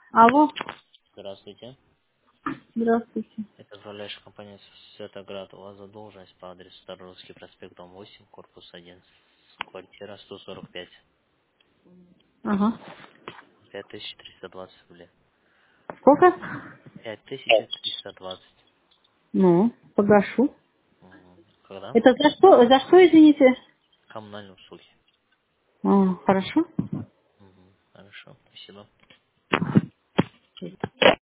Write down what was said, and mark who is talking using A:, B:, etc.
A: Алло,
B: Здравствуйте.
A: здравствуйте.
B: Это управляющая компания Светоград. У вас задолженность по адресу Старорусский проспект, дом 8, корпус 1, квартира 145,
A: Ага.
B: 5320 рублей.
A: Сколько?
B: 5320.
A: Ну, погашу.
B: Когда?
A: Это за что? За что, извините?
B: Коммунальные услуги.
A: А, хорошо.
B: Хорошо, спасибо.